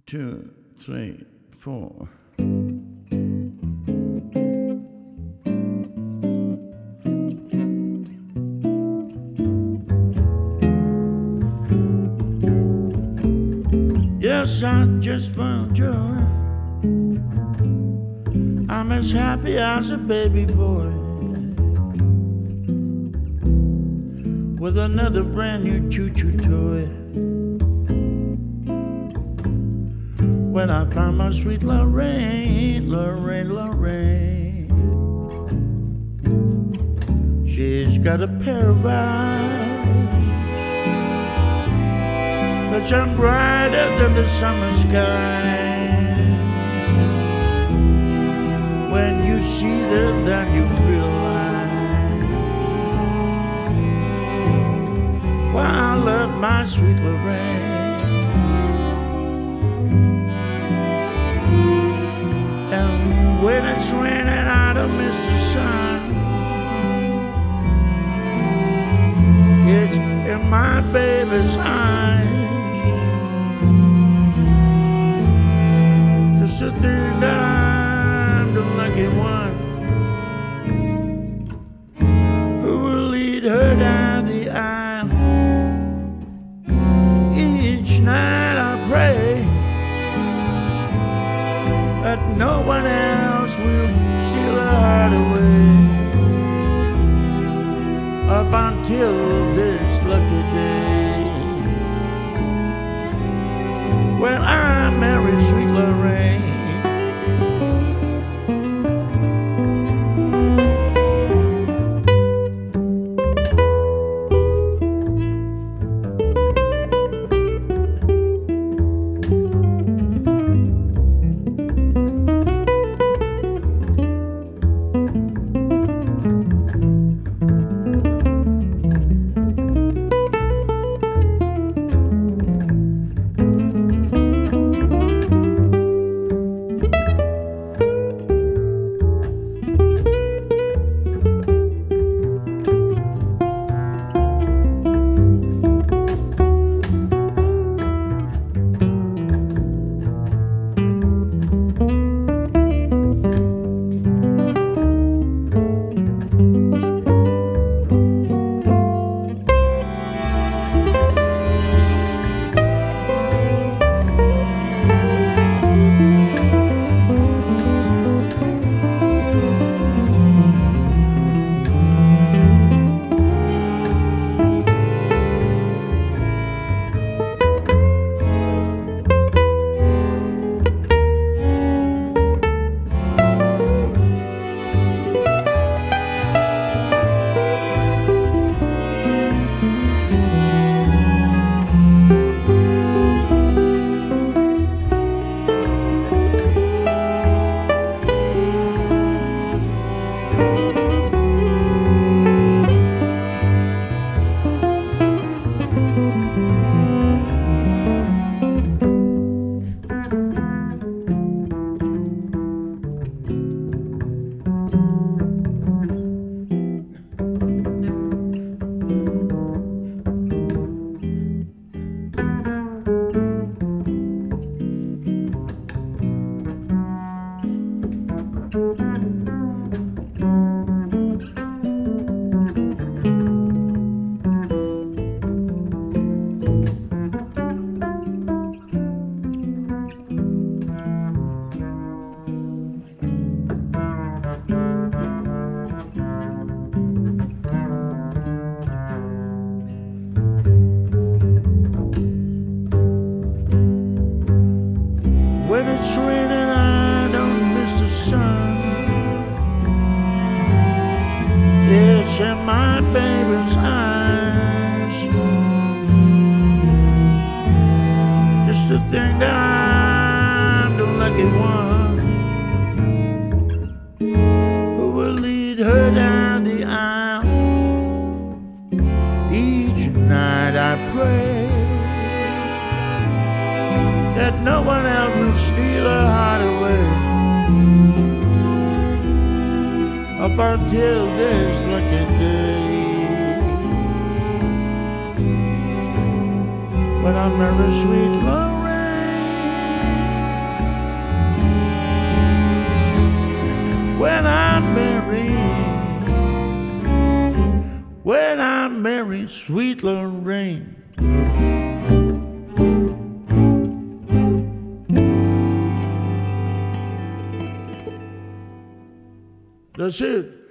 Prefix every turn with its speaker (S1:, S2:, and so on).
S1: 2, 3, 4. Yes, I just found joy. I'm as happy as a baby boy with another brand new choo-choo toy. When I found my sweet Lorraine, Lorraine, Lorraine, she's got a pair of eyes that shine brighter than the summer sky. When you see them, then you realize why I love my sweet Lorraine. And when it's raining, I don't miss the sun. It's in my baby's eyes. Just to think that I'm the lucky one who will lead her down the aisle. Each night I pray that no one else will steal her heart away, up until this lucky day when I marry sweet Lorraine. When it's raining, I don't miss the sun. It's in my baby's eyes. Just to think that I'm the lucky one who will lead her down the aisle. Each night I pray that no one else will steal her heart away, up until this lucky day when I marry sweet Lorraine. sweet Lorraine. That's it.